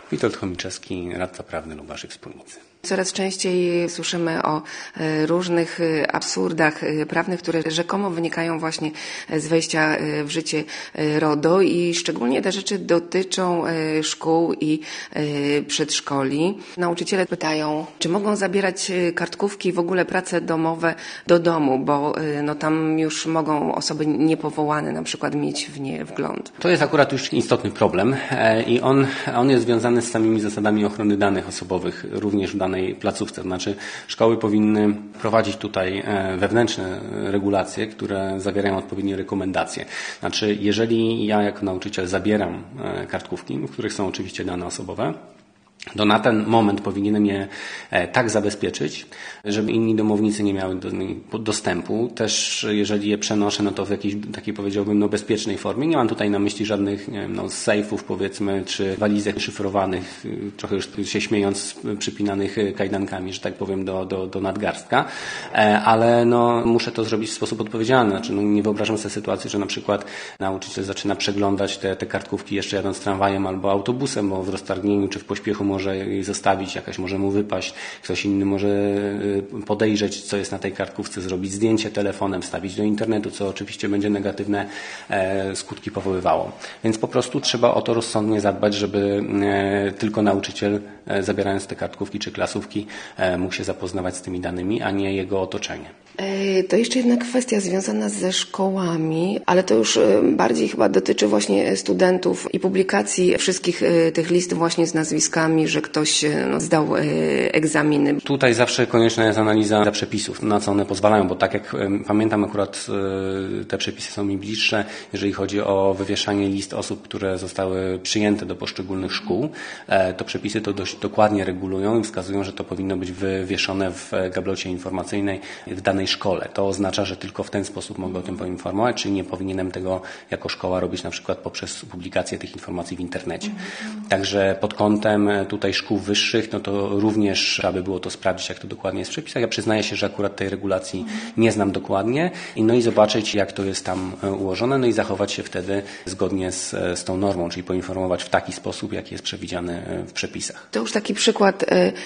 Witold Chomiczewski, radca prawny Lubaszyk Wspólnicy. Coraz częściej słyszymy o różnych absurdach prawnych, które rzekomo wynikają właśnie z wejścia w życie RODO i szczególnie te rzeczy dotyczą szkół i przedszkoli. Nauczyciele pytają, czy mogą zabierać kartkówki, w ogóle prace domowe do domu, bo tam już mogą osoby niepowołane na przykład mieć w nie wgląd. To jest akurat już istotny problem i on jest związany z samymi zasadami ochrony danych osobowych, również w danej placówce. To znaczy szkoły powinny prowadzić tutaj wewnętrzne regulacje, które zawierają odpowiednie rekomendacje. Znaczy, jeżeli ja jako nauczyciel zabieram kartkówki, w których są oczywiście dane osobowe, to na ten moment powinienem je tak zabezpieczyć, żeby inni domownicy nie miały do nich dostępu. Też jeżeli je przenoszę, to w jakiejś takiej, powiedziałbym, bezpiecznej formie. Nie mam tutaj na myśli żadnych sejfów, powiedzmy, czy walizek szyfrowanych, trochę już się śmiejąc, przypinanych kajdankami, że tak powiem, do nadgarstka. Ale muszę to zrobić w sposób odpowiedzialny. Znaczy, nie wyobrażam sobie sytuacji, że na przykład nauczyciel zaczyna przeglądać te kartkówki jeszcze jadąc tramwajem albo autobusem, bo w roztargnieniu czy w pośpiechu może jej zostawić, jakaś może mu wypaść, ktoś inny może podejrzeć, co jest na tej kartkówce, zrobić zdjęcie telefonem, wstawić do internetu, co oczywiście będzie negatywne skutki powoływało. Więc po prostu trzeba o to rozsądnie zadbać, żeby tylko nauczyciel, zabierając te kartkówki czy klasówki, mógł się zapoznawać z tymi danymi, a nie jego otoczenie. To jeszcze jedna kwestia związana ze szkołami, ale to już bardziej chyba dotyczy właśnie studentów i publikacji wszystkich tych list właśnie z nazwiskami, że ktoś zdał egzaminy. Tutaj zawsze konieczna jest analiza przepisów, na co one pozwalają, bo tak jak pamiętam, akurat te przepisy są mi bliższe, jeżeli chodzi o wywieszanie list osób, które zostały przyjęte do poszczególnych szkół, to przepisy to dość dokładnie regulują i wskazują, że to powinno być wywieszone w gablocie informacyjnej w danej szkole. To oznacza, że tylko w ten sposób mogę o tym poinformować, czyli nie powinienem tego jako szkoła robić na przykład poprzez publikację tych informacji w internecie. Także pod kątem tutaj szkół wyższych, to również trzeba by było to sprawdzić, jak to dokładnie jest w przepisach. Ja przyznaję się, że akurat tej regulacji nie znam dokładnie i zobaczyć, jak to jest tam ułożone, i zachować się wtedy zgodnie z tą normą, czyli poinformować w taki sposób, jaki jest przewidziany w przepisach. To już taki przykład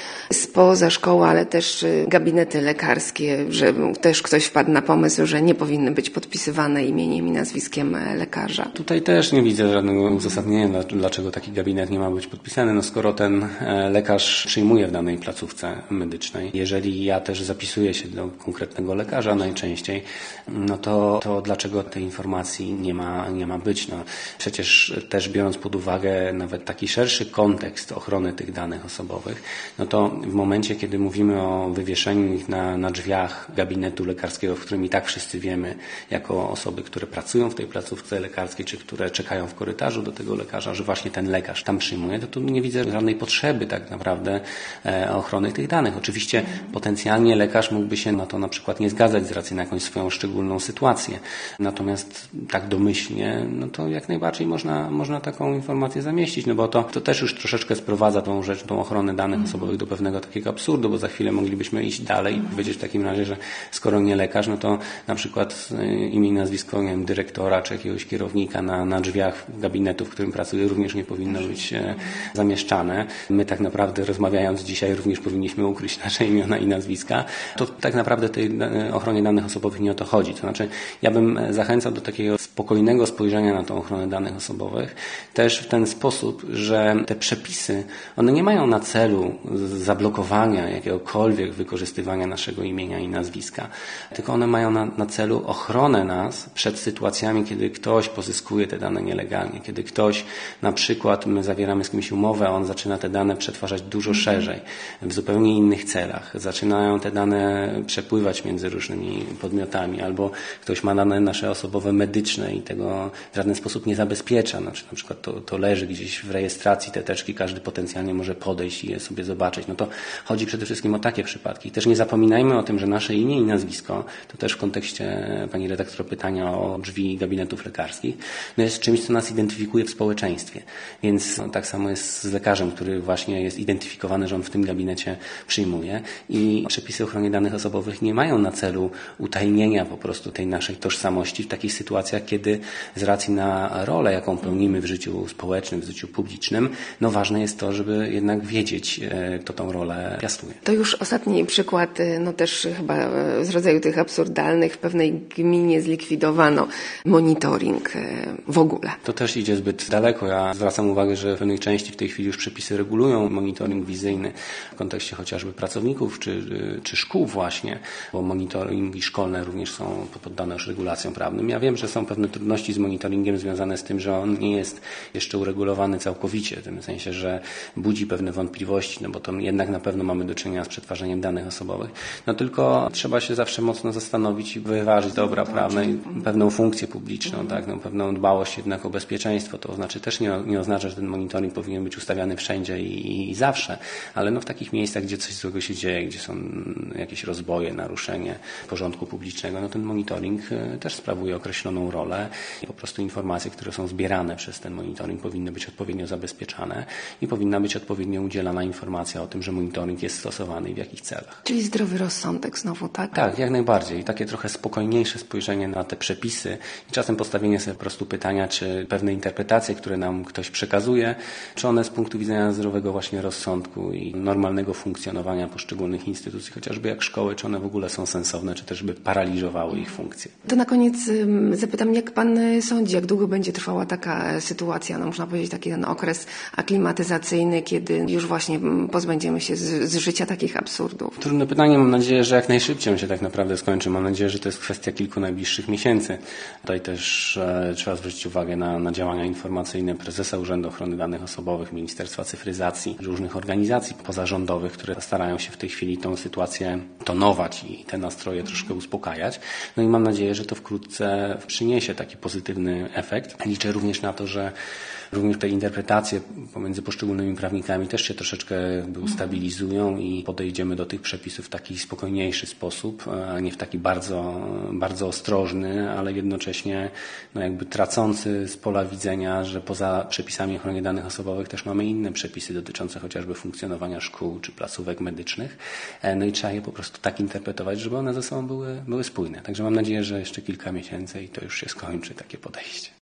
spoza szkoły, ale też gabinety lekarskie, że też ktoś wpadł na pomysł, że nie powinny być podpisywane imieniem i nazwiskiem lekarza. Tutaj też nie widzę żadnego uzasadnienia, dlaczego taki gabinet nie ma być podpisany. Skoro ten lekarz przyjmuje w danej placówce medycznej, jeżeli ja też zapisuję się do konkretnego lekarza najczęściej, to dlaczego tej informacji nie ma być? Przecież też biorąc pod uwagę nawet taki szerszy kontekst ochrony tych danych osobowych, to w momencie, kiedy mówimy o wywieszeniu ich na drzwiach gabinetu lekarskiego, w którym i tak wszyscy wiemy, jako osoby, które pracują w tej placówce lekarskiej, czy które czekają w korytarzu do tego lekarza, że właśnie ten lekarz tam przyjmuje, to tu nie widzę żadnej potrzeby tak naprawdę ochrony tych danych. Oczywiście potencjalnie lekarz mógłby się na to na przykład nie zgadzać z racji na jakąś swoją szczególną sytuację. Natomiast tak domyślnie, to jak najbardziej można taką informację zamieścić, bo to też już troszeczkę sprowadza tą ochronę danych osobowych do pewnego takiego absurdu, bo za chwilę moglibyśmy iść dalej i powiedzieć w takim razie, że skoro nie lekarz, to na przykład imię i nazwisko, dyrektora czy jakiegoś kierownika na drzwiach gabinetu, w którym pracuje, również nie powinno być zamieszczane. My tak naprawdę rozmawiając dzisiaj również powinniśmy ukryć nasze imiona i nazwiska. To tak naprawdę tej ochronie danych osobowych nie o to chodzi. To znaczy, ja bym zachęcał do takiego spokojnego spojrzenia na tą ochronę danych osobowych też w ten sposób, że te przepisy, one nie mają na celu zablokowania jakiegokolwiek wykorzystywania naszego imienia i nazwiska, tylko one mają na celu ochronę nas przed sytuacjami, kiedy ktoś pozyskuje te dane nielegalnie, kiedy ktoś, na przykład my zawieramy z kimś umowę, a on zaczyna te dane przetwarzać dużo szerzej, w zupełnie innych celach. Zaczynają te dane przepływać między różnymi podmiotami, albo ktoś ma dane nasze osobowe medyczne i tego w żaden sposób nie zabezpiecza. Znaczy, na przykład to leży gdzieś w rejestracji te teczki, każdy potencjalnie może podejść i je sobie zobaczyć. To chodzi przede wszystkim o takie przypadki. I też nie zapominajmy o tym, że nasze imię i nazwisko, to też w kontekście pani redaktor pytania o drzwi gabinetów lekarskich, jest czymś, co nas identyfikuje w społeczeństwie. Więc tak samo jest z lekarzem, który właśnie jest identyfikowany, że on w tym gabinecie przyjmuje i przepisy o ochronie danych osobowych nie mają na celu utajnienia po prostu tej naszej tożsamości w takich sytuacjach, kiedy z racji na rolę, jaką pełnimy w życiu społecznym, w życiu publicznym, no ważne jest to, żeby jednak wiedzieć, kto tą rolę piastuje. To już ostatni przykład, no też chyba z rodzaju tych absurdalnych. W pewnej gminie zlikwidowano monitoring w ogóle. To też idzie zbyt daleko. Ja zwracam uwagę, że w pewnej części w tej chwili już przepisy regulują monitoring wizyjny w kontekście chociażby pracowników czy szkół właśnie, bo monitoringi szkolne również są poddane już regulacjom prawnym. Ja wiem, że są pewne trudności z monitoringiem związane z tym, że on nie jest jeszcze uregulowany całkowicie, w tym sensie, że budzi pewne wątpliwości, no bo to jednak na pewno mamy do czynienia z przetwarzaniem danych osobowych. No tylko trzeba się zawsze mocno zastanowić i wyważyć dobra prawne i pewną funkcję publiczną, tak, no, pewną dbałość jednak o bezpieczeństwo. To znaczy też nie oznacza, że ten monitoring powinien być ustawiany wszędzie i zawsze, ale no w takich miejscach, gdzie coś złego się dzieje, gdzie są jakieś rozboje, naruszenie porządku publicznego, no ten monitoring też sprawuje określoną rolę i po prostu informacje, które są zbierane przez ten monitoring, powinny być odpowiednio zabezpieczane i powinna być odpowiednio udzielana informacja o tym, że monitoring jest stosowany i w jakich celach. Czyli zdrowy rozsądek znowu, tak? Tak, jak najbardziej. I takie trochę spokojniejsze spojrzenie na te przepisy i czasem postawienie sobie po prostu pytania, czy pewne interpretacje, które nam ktoś przekazuje, czy one z punktu widzenia zdrowego właśnie rozsądku i normalnego funkcjonowania poszczególnych instytucji, chociażby jak szkoły, czy one w ogóle są sensowne, czy też by paraliżowały ich funkcje. To na koniec zapytam, jak pan sądzi, jak długo będzie trwała taka sytuacja, no można powiedzieć taki ten okres aklimatyzacyjny, kiedy już właśnie pozbędziemy się z życia takich absurdów? Trudne pytanie, mam nadzieję, że jak najszybciej on się tak naprawdę skończy. Mam nadzieję, że to jest kwestia kilku najbliższych miesięcy. Tutaj też trzeba zwrócić uwagę na działania informacyjne prezesa Urzędu Ochrony Danych Osobowych, Ministerstwa Cyfryzacji, różnych organizacji pozarządowych, które starają się w tej chwili tą sytuację tonować i te nastroje troszkę uspokajać. No i mam nadzieję, że to wkrótce przyniesie taki pozytywny efekt. Liczę również na to, że również te interpretacje pomiędzy poszczególnymi prawnikami też się troszeczkę ustabilizują i podejdziemy do tych przepisów w taki spokojniejszy sposób, a nie w taki bardzo, bardzo ostrożny, ale jednocześnie no jakby tracący z pola widzenia, że poza przepisami ochrony danych osobowych też mamy inne przepisy dotyczące chociażby funkcjonowania szkół czy placówek medycznych. No i trzeba je po prostu tak interpretować, żeby one ze sobą były spójne. Także mam nadzieję, że jeszcze kilka miesięcy i to już się skończy takie podejście.